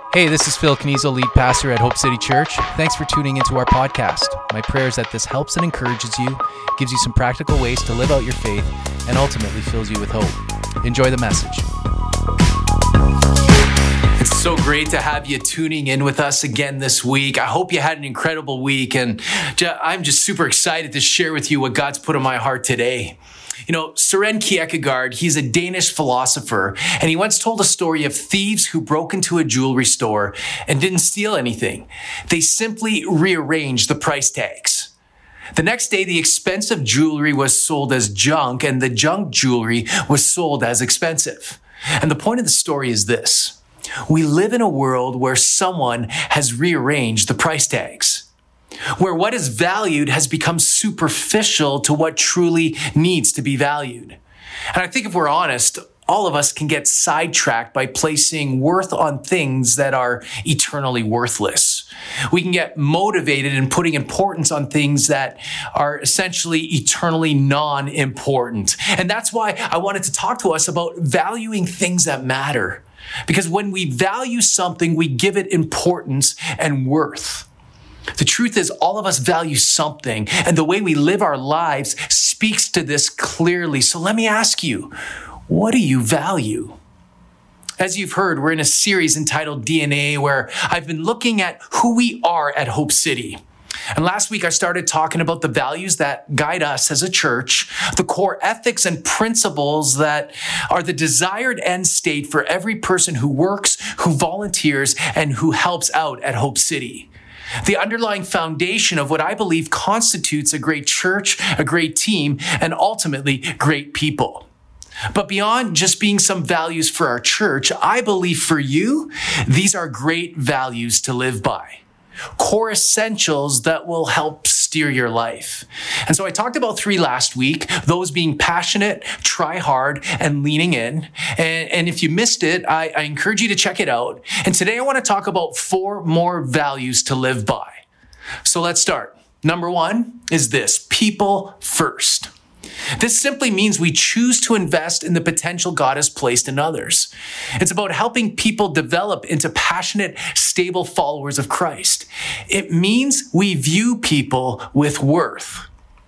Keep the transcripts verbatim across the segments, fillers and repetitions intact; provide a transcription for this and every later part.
Hey, this is Phil Kniezel, lead pastor at Hope City Church. Thanks for tuning into our podcast. My prayer is that this helps and encourages you, gives you some practical ways to live out your faith, and ultimately fills you with hope. Enjoy the message. It's so great to have you tuning in with us again this week. I hope you had an incredible week, and I'm just super excited to share with you what God's put on my heart today. You know, Søren Kierkegaard, he's a Danish philosopher, and he once told a story of thieves who broke into a jewelry store and didn't steal anything. They simply rearranged the price tags. The next day, the expensive jewelry was sold as junk, and the junk jewelry was sold as expensive. And the point of the story is this. We live in a world where someone has rearranged the price tags, where what is valued has become superficial to what truly needs to be valued. And I think if we're honest, all of us can get sidetracked by placing worth on things that are eternally worthless. We can get motivated in putting importance on things that are essentially eternally non-important. And that's why I wanted to talk to us about valuing things that matter. Because when we value something, we give it importance and worth. The truth is, all of us value something, and the way we live our lives speaks to this clearly. So let me ask you, what do you value? As you've heard, we're in a series entitled D N A, where I've been looking at who we are at Hope City. And last week, I started talking about the values that guide us as a church, the core ethics and principles that are the desired end state for every person who works, who volunteers, and who helps out at Hope City. The underlying foundation of what I believe constitutes a great church, a great team, and ultimately great people. But beyond just being some values for our church, I believe for you, these are great values to live by. Core essentials that will help steer your life. And so I talked about three last week, those being passionate, try hard, and leaning in. And, and if you missed it, I, I encourage you to check it out. And today I want to talk about four more values to live by. So let's start. Number one is this: people first. This simply means we choose to invest in the potential God has placed in others. It's about helping people develop into passionate, stable followers of Christ. It means we view people with worth.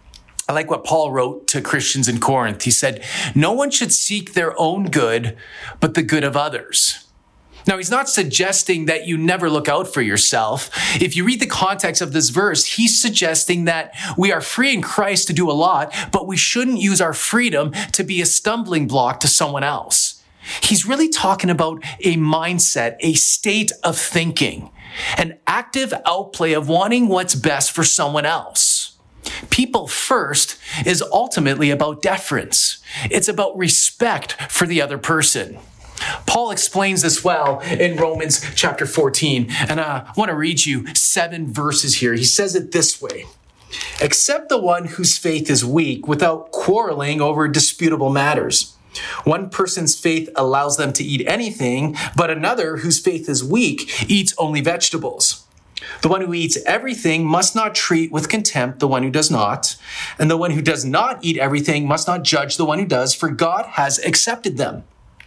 I like what Paul wrote to Christians in Corinth. He said, "No one should seek their own good, but the good of others." Now, he's not suggesting that you never look out for yourself. If you read the context of this verse, he's suggesting that we are free in Christ to do a lot, but we shouldn't use our freedom to be a stumbling block to someone else. He's really talking about a mindset, a state of thinking, an active outplay of wanting what's best for someone else. People first is ultimately about deference. It's about respect for the other person. Paul explains this well in Romans chapter fourteen, and uh, I want to read you seven verses here. He says it this way: "Accept the one whose faith is weak without quarreling over disputable matters. One person's faith allows them to eat anything, but another whose faith is weak eats only vegetables. The one who eats everything must not treat with contempt the one who does not, and the one who does not eat everything must not judge the one who does, for God has accepted them.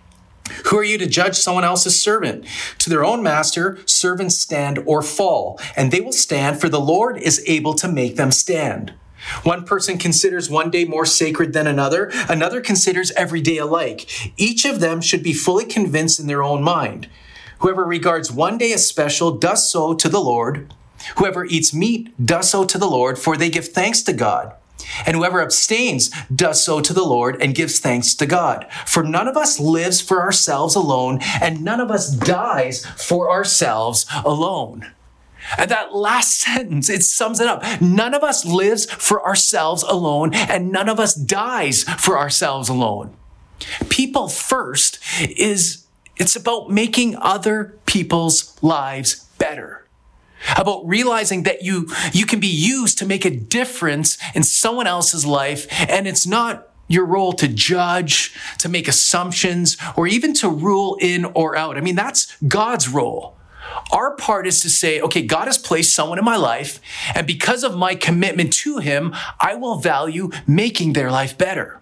Who are you to judge someone else's servant? To their own master, servants stand or fall, and they will stand, for the Lord is able to make them stand. One person considers one day more sacred than another. Another considers every day alike. Each of them should be fully convinced in their own mind. Whoever regards one day as special does so to the Lord. Whoever eats meat does so to the Lord, for they give thanks to God. And whoever abstains does so to the Lord and gives thanks to God. For none of us lives for ourselves alone, and none of us dies for ourselves alone." And that last sentence, it sums it up. None of us lives for ourselves alone, and none of us dies for ourselves alone. People first is, it's about making other people's lives better. About realizing that you, you can be used to make a difference in someone else's life, and it's not your role to judge, to make assumptions, or even to rule in or out. I mean, that's God's role. Our part is to say, okay, God has placed someone in my life, and because of my commitment to him, I will value making their life better.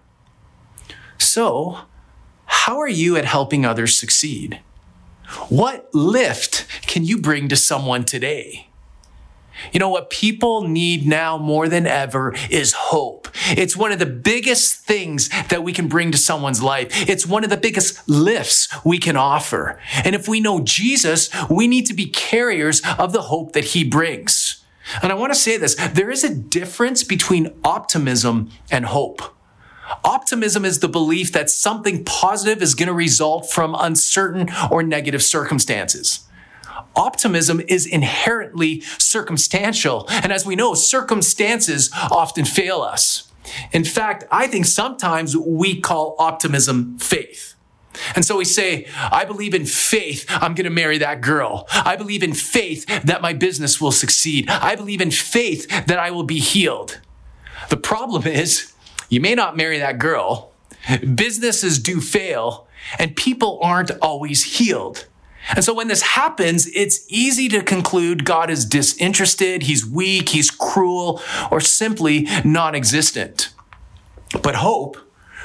So, how are you at helping others succeed? What lift can you bring to someone today? You know, what people need now more than ever is hope. It's one of the biggest things that we can bring to someone's life. It's one of the biggest lifts we can offer. And if we know Jesus, we need to be carriers of the hope that he brings. And I want to say this, there is a difference between optimism and hope. Optimism is the belief that something positive is going to result from uncertain or negative circumstances. Optimism is inherently circumstantial. And as we know, circumstances often fail us. In fact, I think sometimes we call optimism faith. And so we say, I believe in faith, I'm going to marry that girl. I believe in faith that my business will succeed. I believe in faith that I will be healed. The problem is, you may not marry that girl. Businesses do fail, and people aren't always healed. And so when this happens, it's easy to conclude God is disinterested, he's weak, he's cruel, or simply non-existent. But hope,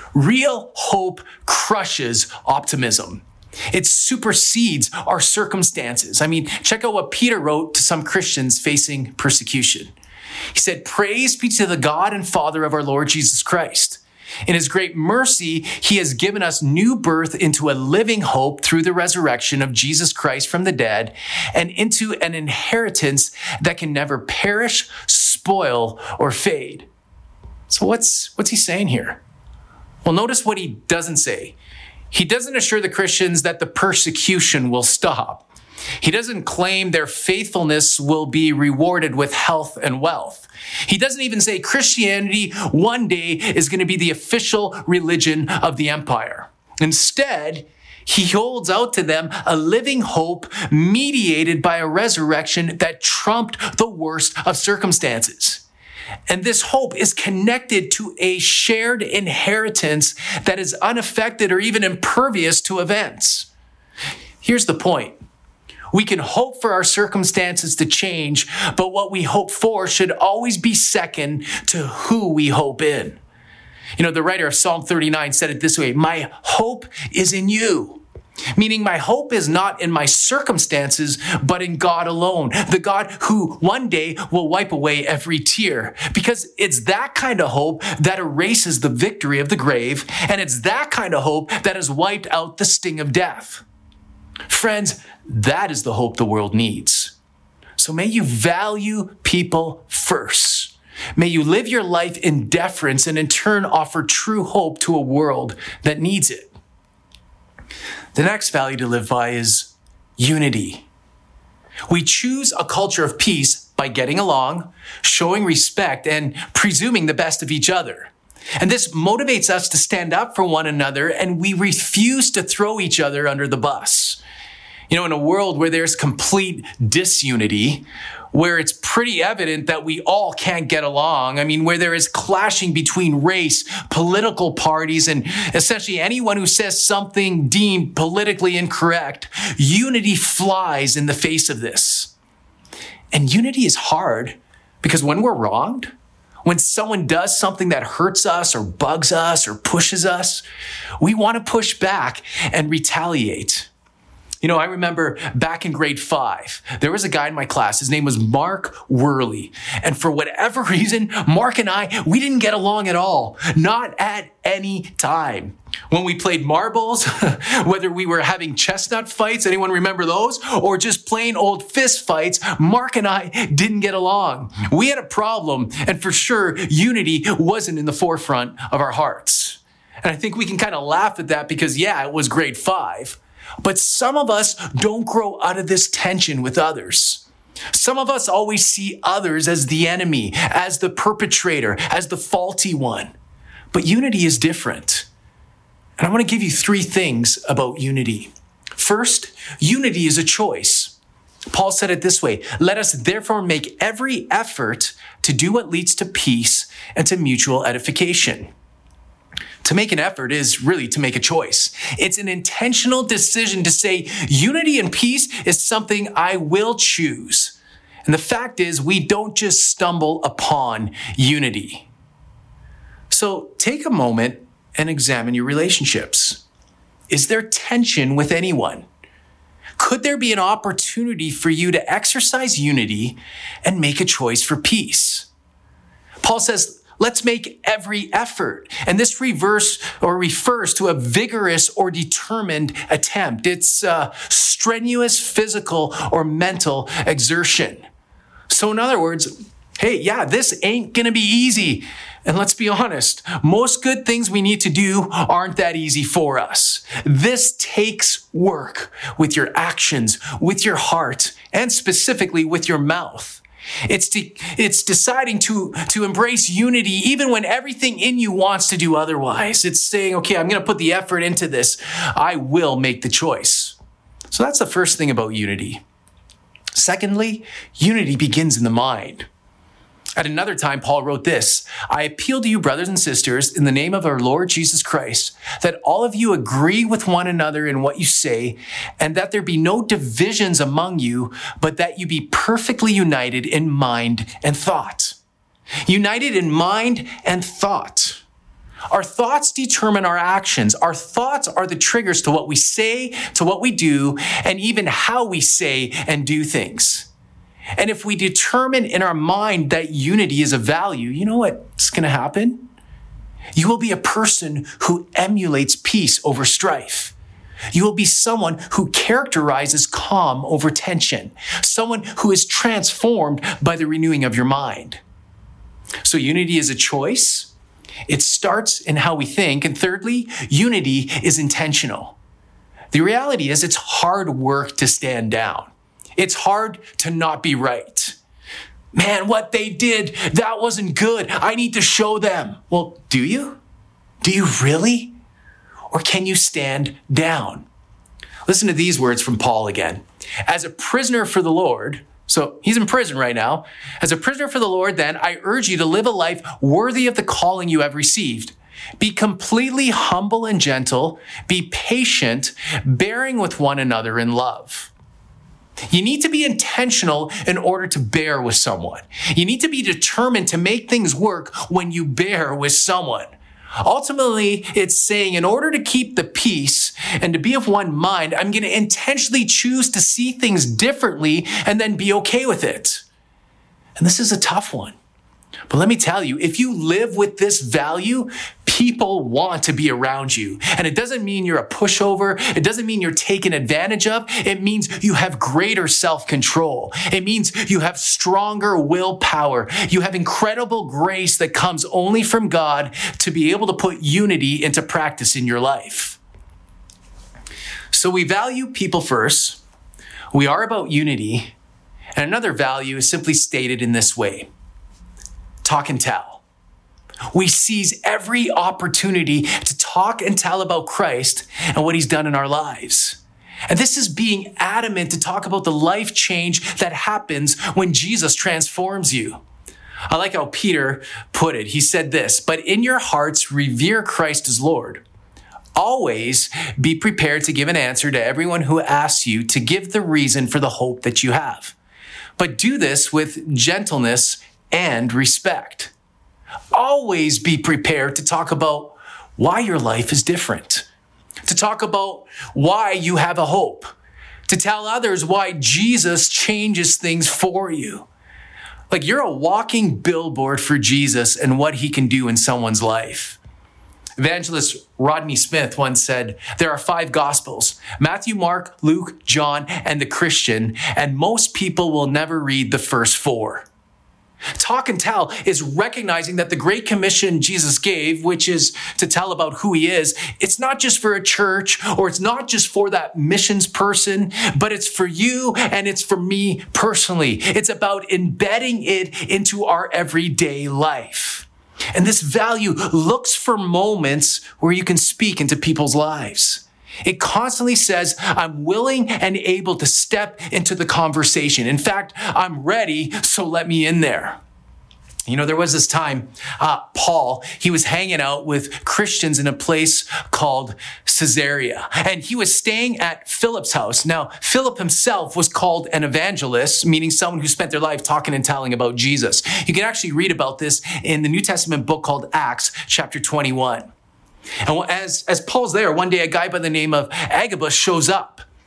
real hope, crushes optimism. It supersedes our circumstances. I mean, check out what Peter wrote to some Christians facing persecution. He said, "Praise be to the God and Father of our Lord Jesus Christ. In his great mercy, he has given us new birth into a living hope through the resurrection of Jesus Christ from the dead and into an inheritance that can never perish, spoil, or fade." So what's, what's he saying here? Well, notice what he doesn't say. He doesn't assure the Christians that the persecution will stop. He doesn't claim their faithfulness will be rewarded with health and wealth. He doesn't even say Christianity one day is going to be the official religion of the empire. Instead, he holds out to them a living hope mediated by a resurrection that trumped the worst of circumstances. And this hope is connected to a shared inheritance that is unaffected or even impervious to events. Here's the point. We can hope for our circumstances to change, but what we hope for should always be second to who we hope in. You know, the writer of Psalm thirty-nine said it this way, "My hope is in you." Meaning my hope is not in my circumstances, but in God alone. The God who one day will wipe away every tear. Because it's that kind of hope that erases the victory of the grave. And it's that kind of hope that has wiped out the sting of death. Friends, that is the hope the world needs. So may you value people first. May you live your life in deference and in turn offer true hope to a world that needs it. The next value to live by is unity. We choose a culture of peace by getting along, showing respect, and presuming the best of each other. And this motivates us to stand up for one another, and we refuse to throw each other under the bus. You know, in a world where there's complete disunity, where it's pretty evident that we all can't get along, I mean, where there is clashing between race, political parties, and essentially anyone who says something deemed politically incorrect, unity flies in the face of this. And unity is hard because when we're wronged, when someone does something that hurts us or bugs us or pushes us, we want to push back and retaliate. You know, I remember back in grade five, there was a guy in my class. His name was Mark Worley. And for whatever reason, Mark and I, we didn't get along at all. Not at any time. When we played marbles, whether we were having chestnut fights, anyone remember those? Or just plain old fist fights, Mark and I didn't get along. We had a problem, and for sure, unity wasn't in the forefront of our hearts. And I think we can kind of laugh at that because, yeah, it was grade five. But some of us don't grow out of this tension with others. Some of us always see others as the enemy, as the perpetrator, as the faulty one. But unity is different. And I want to give you three things about unity. First, unity is a choice. Paul said it this way, "Let us therefore make every effort to do what leads to peace and to mutual edification." To make an effort is really to make a choice. It's an intentional decision to say unity and peace is something I will choose. And the fact is, we don't just stumble upon unity. So take a moment and examine your relationships. Is there tension with anyone? Could there be an opportunity for you to exercise unity and make a choice for peace? Paul says, let's make every effort. And this reverse or refers to a vigorous or determined attempt. It's a strenuous physical or mental exertion. So in other words, hey, yeah, this ain't going to be easy. And let's be honest, most good things we need to do aren't that easy for us. This takes work with your actions, with your heart, and specifically with your mouth. It's de- it's deciding to, to embrace unity even when everything in you wants to do otherwise. It's saying, okay, I'm going to put the effort into this. I will make the choice. So that's the first thing about unity. Secondly, unity begins in the mind. At another time, Paul wrote this, I appeal to you, brothers and sisters, in the name of our Lord Jesus Christ, that all of you agree with one another in what you say, and that there be no divisions among you, but that you be perfectly united in mind and thought. United in mind and thought. Our thoughts determine our actions. Our thoughts are the triggers to what we say, to what we do, and even how we say and do things. And if we determine in our mind that unity is a value, you know what's going to happen? You will be a person who emulates peace over strife. You will be someone who characterizes calm over tension, someone who is transformed by the renewing of your mind. So unity is a choice. It starts in how we think. And thirdly, unity is intentional. The reality is it's hard work to stand down. It's hard to not be right. Man, what they did, that wasn't good. I need to show them. Well, do you? Do you really? Or can you stand down? Listen to these words from Paul again. As a prisoner for the Lord, so he's in prison right now. As a prisoner for the Lord, then, I urge you to live a life worthy of the calling you have received. Be completely humble and gentle. Be patient, bearing with one another in love. You need to be intentional in order to bear with someone. You need to be determined to make things work when you bear with someone. Ultimately, it's saying in order to keep the peace and to be of one mind, I'm going to intentionally choose to see things differently and then be okay with it. And this is a tough one. But let me tell you, if you live with this value, people want to be around you. And it doesn't mean you're a pushover. It doesn't mean you're taken advantage of. It means you have greater self-control. It means you have stronger willpower. You have incredible grace that comes only from God to be able to put unity into practice in your life. So we value people first. We are about unity. And another value is simply stated in this way. Talk and tell. We seize every opportunity to talk and tell about Christ and what he's done in our lives. And this is being adamant to talk about the life change that happens when Jesus transforms you. I like how Peter put it. He said this, but in your hearts, revere Christ as Lord. Always be prepared to give an answer to everyone who asks you to give the reason for the hope that you have. But do this with gentleness and respect. Always be prepared to talk about why your life is different, to talk about why you have a hope, to tell others why Jesus changes things for you. Like you're a walking billboard for Jesus and what he can do in someone's life. Evangelist Rodney Smith once said, there are five gospels, Matthew, Mark, Luke, John, and the Christian, and most people will never read the first four. Talk and tell is recognizing that the Great Commission Jesus gave, which is to tell about who he is, it's not just for a church or it's not just for that missions person, but it's for you and it's for me personally. It's about embedding it into our everyday life. And this value looks for moments where you can speak into people's lives. It constantly says, I'm willing and able to step into the conversation. In fact, I'm ready, so let me in there. You know, there was this time, uh, Paul, he was hanging out with Christians in a place called Caesarea, and he was staying at Philip's house. Now, Philip himself was called an evangelist, meaning someone who spent their life talking and telling about Jesus. You can actually read about this in the New Testament book called Acts, chapter twenty-one. And as, as Paul's there, one day a guy by the name of Agabus shows up.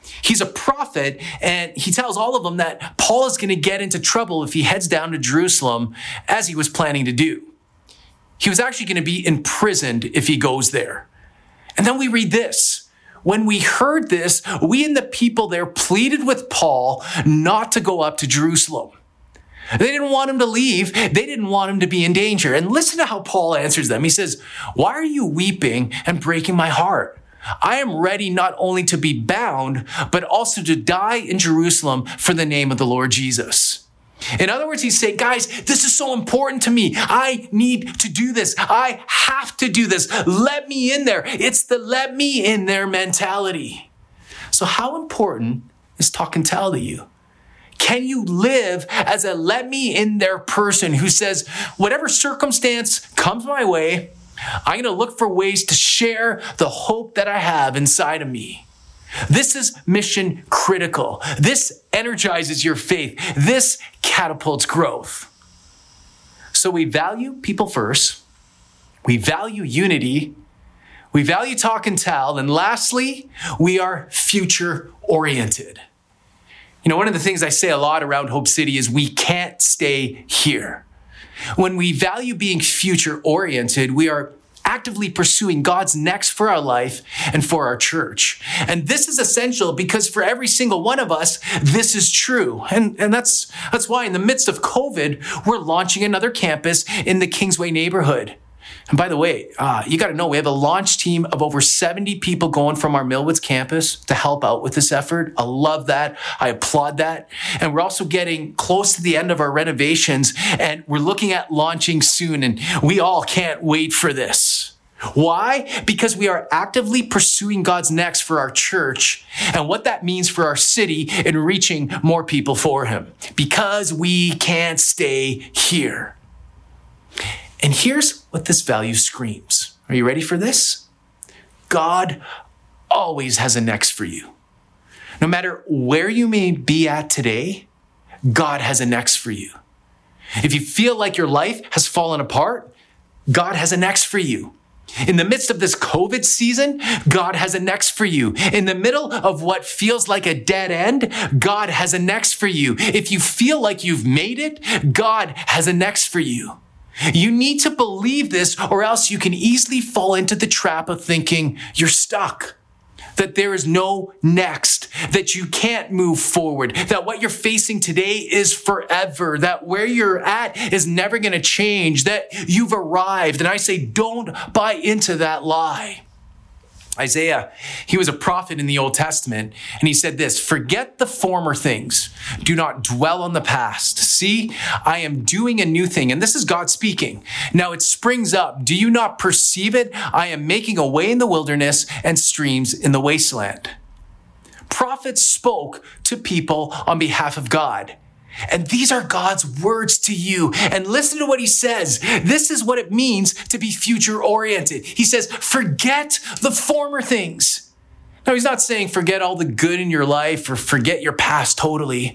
He's a prophet, and he tells all of them that Paul is going to get into trouble if he heads down to Jerusalem as he was planning to do. He was actually going to be imprisoned if he goes there. And then we read this. When we heard this, we and the people there pleaded with Paul not to go up to Jerusalem. They didn't want him to leave. They didn't want him to be in danger. And listen to how Paul answers them. He says, "Why are you weeping and breaking my heart? I am ready not only to be bound, but also to die in Jerusalem for the name of the Lord Jesus." In other words, he's saying, guys, this is so important to me. I need to do this. I have to do this. Let me in there. It's the let me in there mentality. So how important is talk and tell to you? Can you live as a let me in there person who says, whatever circumstance comes my way, I'm going to look for ways to share the hope that I have inside of me. This is mission critical. This energizes your faith. This catapults growth. So we value people first. We value unity. We value talk and tell. And lastly, we are future oriented. You know, one of the things I say a lot around Hope City is we can't stay here. When we value being future oriented, we are actively pursuing God's next for our life and for our church. And this is essential because for every single one of us, this is true. And, and that's, that's why in the midst of COVID, we're launching another campus in the Kingsway neighborhood. And by the way, uh, you got to know, we have a launch team of over seventy people going from our Millwoods campus to help out with this effort. I love that. I applaud that. And we're also getting close to the end of our renovations, and we're looking at launching soon. And we all can't wait for this. Why? Because we are actively pursuing God's next for our church and what that means for our city in reaching more people for him. Because we can't stay here. And here's what this value screams. Are you ready for this? God always has a next for you. No matter where you may be at today, God has a next for you. If you feel like your life has fallen apart, God has a next for you. In the midst of this COVID season, God has a next for you. In the middle of what feels like a dead end, God has a next for you. If you feel like you've made it, God has a next for you. You need to believe this, or else you can easily fall into the trap of thinking you're stuck, that there is no next, that you can't move forward, that what you're facing today is forever, that where you're at is never going to change, that you've arrived. And I say, don't buy into that lie. Isaiah, he was a prophet in the Old Testament, and he said this, "Forget the former things. Do not dwell on the past. See, I am doing a new thing." And this is God speaking. "Now it springs up. Do you not perceive it? I am making a way in the wilderness and streams in the wasteland." Prophets spoke to people on behalf of God. And these are God's words to you. And listen to what he says. This is what it means to be future oriented. He says, forget the former things. Now, he's not saying forget all the good in your life or forget your past totally.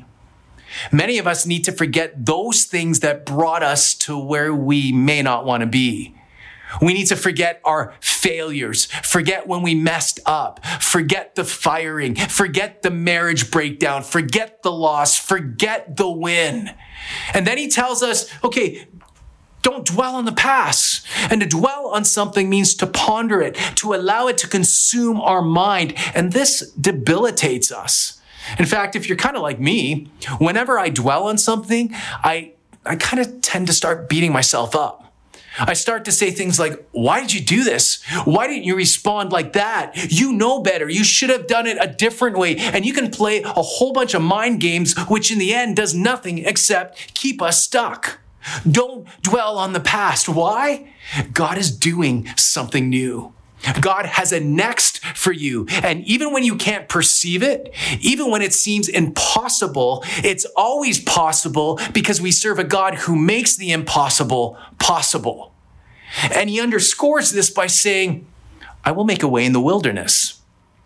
Many of us need to forget those things that brought us to where we may not want to be. We need to forget our failures, forget when we messed up, forget the firing, forget the marriage breakdown, forget the loss, forget the win. And then he tells us, okay, don't dwell on the past. And to dwell on something means to ponder it, to allow it to consume our mind. And this debilitates us. In fact, if you're kind of like me, whenever I dwell on something, I, I kind of tend to start beating myself up. I start to say things like, why did you do this? Why didn't you respond like that? You know better. You should have done it a different way. And you can play a whole bunch of mind games, which in the end does nothing except keep us stuck. Don't dwell on the past. Why? God is doing something new. God has a next for you. And even when you can't perceive it, even when it seems impossible, it's always possible because we serve a God who makes the impossible possible. And he underscores this by saying, I will make a way in the wilderness.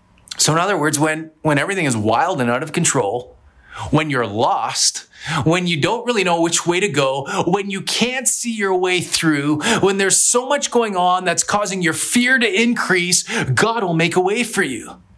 So in other words, when, when everything is wild and out of control, when you're lost, when you don't really know which way to go, when you can't see your way through, when there's so much going on that's causing your fear to increase, God will make a way for you.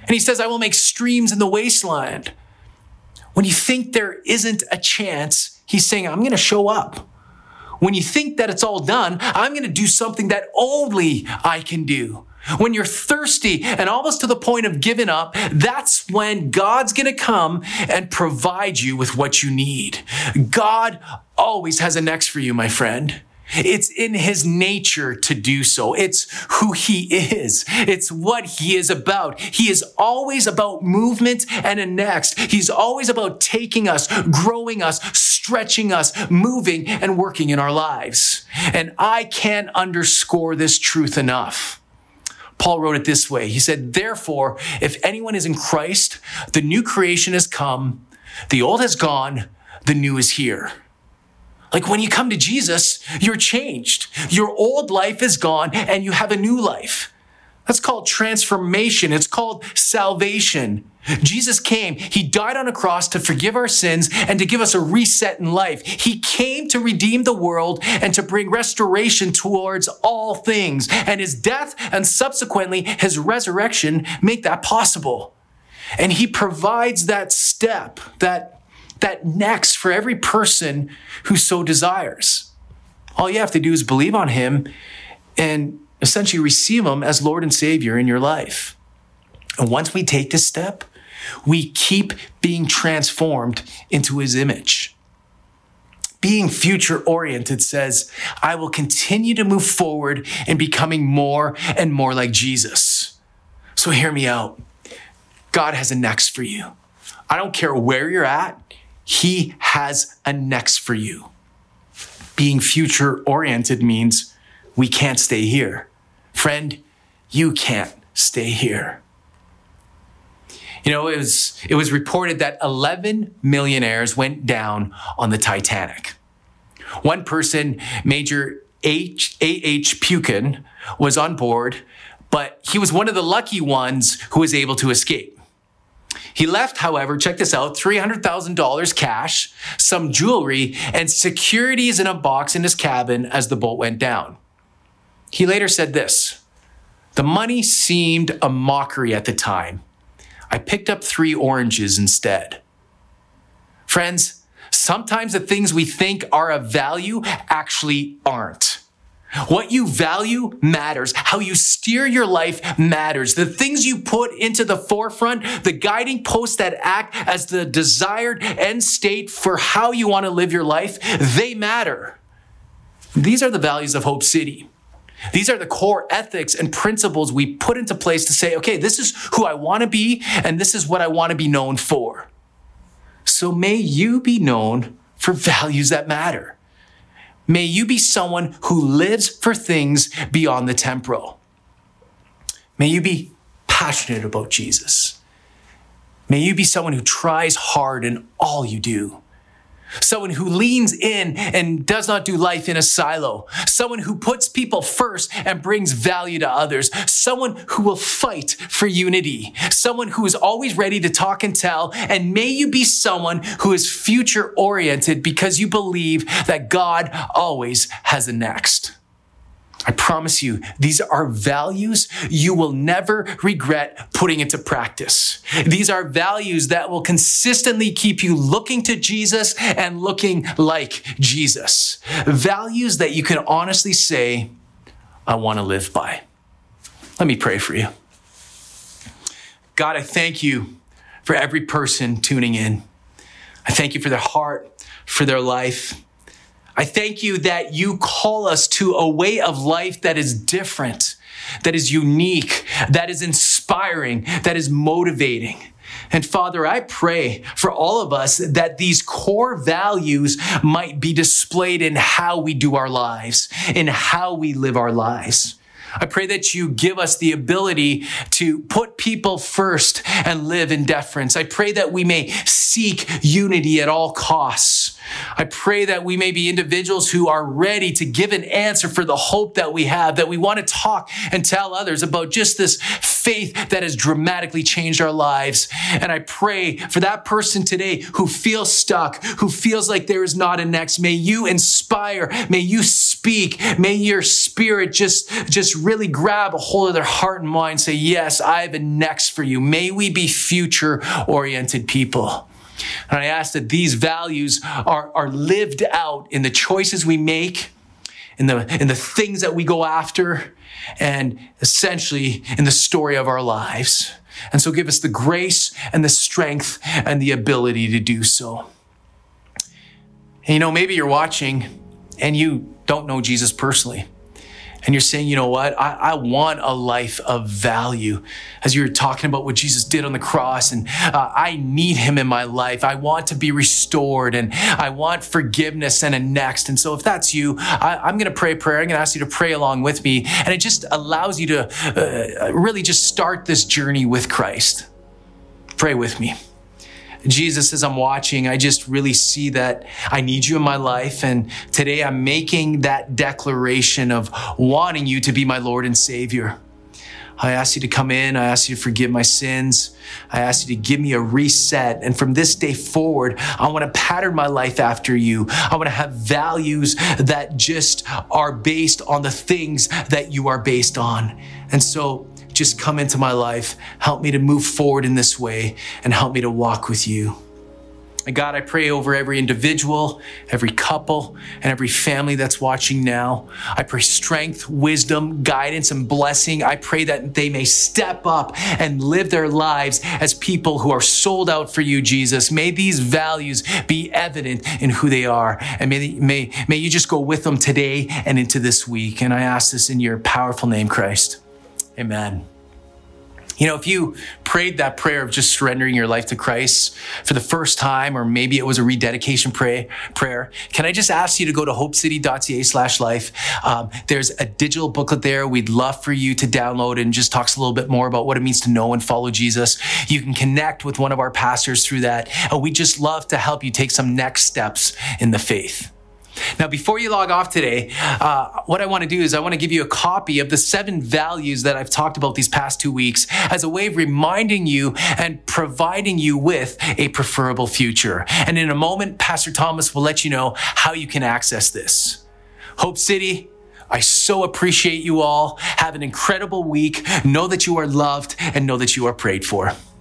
And he says, I will make streams in the wasteland. When you think there isn't a chance, he's saying, I'm going to show up. When you think that it's all done, I'm going to do something that only I can do. When you're thirsty and almost to the point of giving up, that's when God's going to come and provide you with what you need. God always has a next for you, my friend. It's in his nature to do so. It's who he is. It's what he is about. He is always about movement and a next. He's always about taking us, growing us, stretching us, moving and working in our lives. And I can't underscore this truth enough. Paul wrote it this way. He said, therefore, if anyone is in Christ, the new creation has come, the old has gone, the new is here. Like when you come to Jesus, you're changed. Your old life is gone and you have a new life. That's called transformation. It's called salvation. Jesus came, he died on a cross to forgive our sins and to give us a reset in life. He came to redeem the world and to bring restoration towards all things. And his death and subsequently his resurrection make that possible. And he provides that step, that that next for every person who so desires. All you have to do is believe on him and essentially receive him as Lord and Savior in your life. And once we take this step, we keep being transformed into his image. Being future-oriented says, I will continue to move forward in becoming more and more like Jesus. So hear me out. God has a next for you. I don't care where you're at. He has a next for you. Being future-oriented means we can't stay here. Friend, you can't stay here. You know, it was, it was reported that eleven millionaires went down on the Titanic. One person, Major H. A H. Pukin, was on board, but he was one of the lucky ones who was able to escape. He left, however, check this out, three hundred thousand dollars cash, some jewelry, and securities in a box in his cabin as the boat went down. He later said this, the money seemed a mockery at the time. I picked up three oranges instead. Friends, sometimes the things we think are of value actually aren't. What you value matters. How you steer your life matters. The things you put into the forefront, the guiding posts that act as the desired end state for how you want to live your life, they matter. These are the values of Hope City. These are the core ethics and principles we put into place to say, okay, this is who I want to be, and this is what I want to be known for. So may you be known for values that matter. May you be someone who lives for things beyond the temporal. May you be passionate about Jesus. May you be someone who tries hard in all you do. Someone who leans in and does not do life in a silo. Someone who puts people first and brings value to others. Someone who will fight for unity. Someone who is always ready to talk and tell. And may you be someone who is future oriented because you believe that God always has a next. I promise you, these are values you will never regret putting into practice. These are values that will consistently keep you looking to Jesus and looking like Jesus. Values that you can honestly say, I want to live by. Let me pray for you. God, I thank you for every person tuning in. I thank you for their heart, for their life. I thank you that you call us to a way of life that is different, that is unique, that is inspiring, that is motivating. And Father, I pray for all of us that these core values might be displayed in how we do our lives, in how we live our lives. I pray that you give us the ability to put people first and live in deference. I pray that we may seek unity at all costs. I pray that we may be individuals who are ready to give an answer for the hope that we have, that we want to talk and tell others about just this faith that has dramatically changed our lives. And I pray for that person today who feels stuck, who feels like there is not a next. May you inspire, may you speak, may your spirit just, just really grab a hold of their heart and mind, say, yes, I have a next for you. May we be future-oriented people. And I ask that these values are, are lived out in the choices we make, in the, in the things that we go after, and essentially in the story of our lives. And so give us the grace and the strength and the ability to do so. And you know, maybe you're watching and you don't know Jesus personally. And you're saying, you know what, I, I want a life of value. As you were talking about what Jesus did on the cross, and uh, I need him in my life. I want to be restored, and I want forgiveness and a next. And so if that's you, I, I'm going to pray a prayer. I'm going to ask you to pray along with me. And it just allows you to uh, really just start this journey with Christ. Pray with me. Jesus, as I'm watching, I just really see that I need you in my life. And today I'm making that declaration of wanting you to be my Lord and Savior. I ask you to come in. I ask you to forgive my sins. I ask you to give me a reset. And from this day forward, I want to pattern my life after you. I want to have values that just are based on the things that you are based on. And so just come into my life. Help me to move forward in this way and help me to walk with you. And God, I pray over every individual, every couple, and every family that's watching now. I pray strength, wisdom, guidance, and blessing. I pray that they may step up and live their lives as people who are sold out for you, Jesus. May these values be evident in who they are. And may, may, may you just go with them today and into this week. And I ask this in your powerful name, Christ. Amen. You know, if you prayed that prayer of just surrendering your life to Christ for the first time, or maybe it was a rededication pray, prayer, can I just ask you to go to hopecity.ca slash life. Um, there's a digital booklet there we'd love for you to download, and just talks a little bit more about what it means to know and follow Jesus. You can connect with one of our pastors through that, and we just love to help you take some next steps in the faith. Now, before you log off today, uh, what I want to do is I want to give you a copy of the seven values that I've talked about these past two weeks as a way of reminding you and providing you with a preferable future. And in a moment, Pastor Thomas will let you know how you can access this. Hope City, I so appreciate you all. Have an incredible week. Know that you are loved and know that you are prayed for.